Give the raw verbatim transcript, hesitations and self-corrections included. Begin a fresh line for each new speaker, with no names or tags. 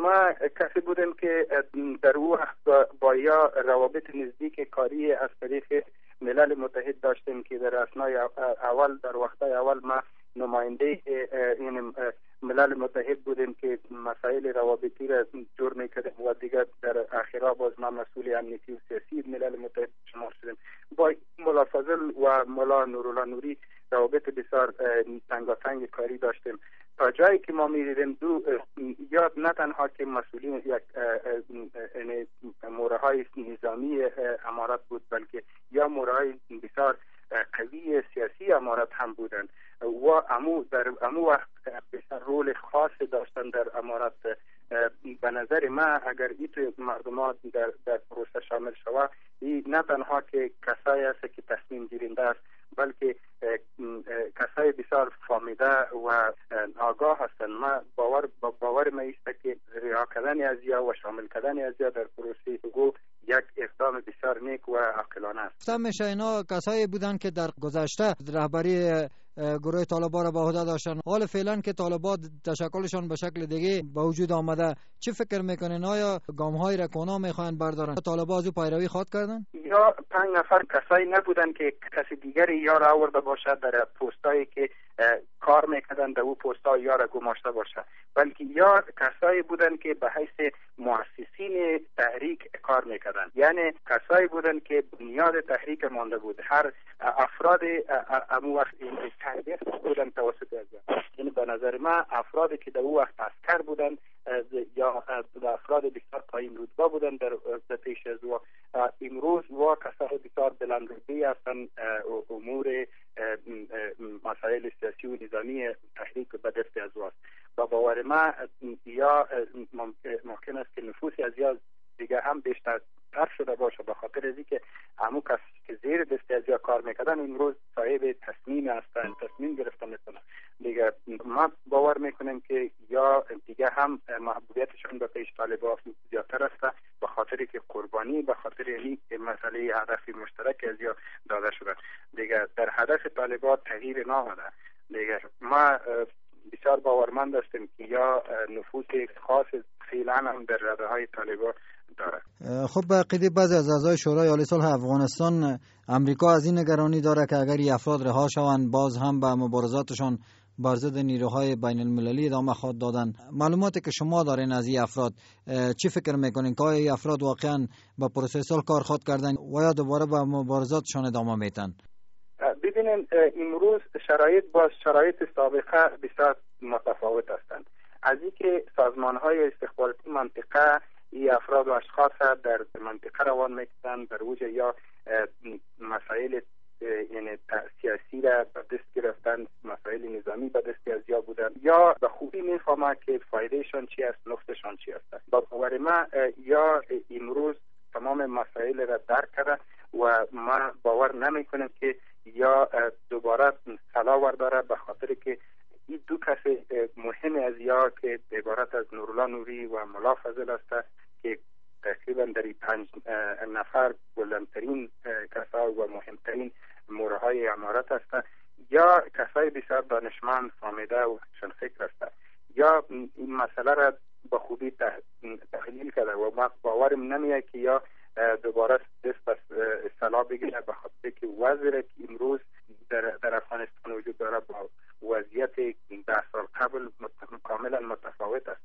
ما کسی بودیم که در او وقت با یا روابط نزدیک کاری از طریق ملل متحد داشتیم که در اثنای اول در وقتای اول ما نماینده این ملل متحد بودیم که مسائل روابطی را جور میکردیم و دیگر در اخیرا باز ما مسئول امنیتی و سیاسی ملل متحد شمار شدیم. با ملا فضل و ملا نورالله نوری روابط بسیار تنگاتنگ کاری داشتیم تا جایی که ما می‌دیدیم دو یا نه تنها که مسئولین یک مورهای نظامی امارات بود بلکه یا مورهای بسیار قوی سیاسی امارات هم بودند و امو در امو وقت بسیار رول خاص داشتن در امارات. به نظر من اگر این مردمان در در پروسه شامل شود این نه تنها که کسایی است که تصمیم گیرنده است بلکه کسای بسیار فهمیده و آگاه هستند. ما باور باور ما است که رها کردن از یا و شامل کردن از یا در پروسه گو یک اقدام بسیار نیک و عاقلانه است.
میشه اینا کسایی بودند که در گذشته رهبری گروه طالبان را به عهده داشتن، حال فعلا که طالبان تشکلشان به شکل دیگه به وجود آمده، چه فکر میکنین؟ آیا گام‌هایی را که اونا میخواین بردارن طالبان از او پیروی خواد کردن؟
یا پنج نفر کسایی نبودن که کسی دیگری یا را آورده باشد در پستایی که کار میکردن در او پستا یا را گماشته باشد، بلکه یا کسایی بودن که به حیث مؤسسین تحریک کار میکردن، یعنی کسایی بودن که بنیاد تحریک مانده بود. هر افراد امو وقت تربیت بودن توسط از یعنی به نظر من افرادی که در او وقت عسکر بودن یا افراد بسیار پایین رتبه بودن در پیش از و امروز و کسای بسیار بلند رتبه هستند امور مسائل سیاسی و نظامی تحریک به دست از واست. با باور من یا ممکن است که نفوسی از یا دیگه هم بیشتر تر شده باشه به خاطر از اینکه همون کس که زیر دست از یا کار میکردن امروز صاحب تصمیم هستن، تصمیم گرفتن میکنن دیگه. ما باور میکنیم که یا دیگه هم محبوبیتشون به پیش طالبان زیادتر است به خاطر که قربانی به خاطر این مسئله هدف مشترک از یا داده شده دیگه. در هدف طالبان تغییر نامده دیگه. ما بسیار باورمند هستیم که یا نفوذ خاص فعلا هم در رده های طالبان داره.
خب به عقیده بعضی از اعضای شورای عالی صلح افغانستان امریکا از این نگرانی داره که اگر این افراد رها شوند باز هم به مبارزاتشان بر ضد نیروهای بین المللی ادامه خواهد دادن. معلوماتی که شما دارین از این افراد چی فکر میکنین که این افراد واقعا به پروسه صلح کار خواهد کردن و یا دوباره به مبارزاتشان ادامه میتن؟
ببینید امروز شرایط با شرایط سابقه بسیار متفاوت هستند. از اینکه سازمان‌های استخباراتی منطقه این افراد و اشخاص در منطقه روان میکنند در وجه یا مسائل یعنی سیاسی را به دست گرفتن، مسائل نظامی به دست از یا بودن یا به خوبی میفهمه که فایدهشان چی است، نقطشان چی است. با باور ما یا امروز تمام مسائل را درک کرده و ما باور نمی کنیم که یا دوباره سلا ورداره به خاطر که این دو کس مهم از یا که عبارت از نورالله نوری و ملا فضل است که تقریبا در این پنج نفر بلندترین کسا و مهمترین مورهای امارات است یا کسای بسیار دانشمند فهمیده و شنفکر است یا این مسئله را به خوبی تحلیل کرده و ما باورم نمیه که یا دوباره دست از اصطلاح بگیره به خاطر که وضعی که امروز در, در افغانستان وجود داره با وضعیت ده سال قبل کاملا متفاوت است.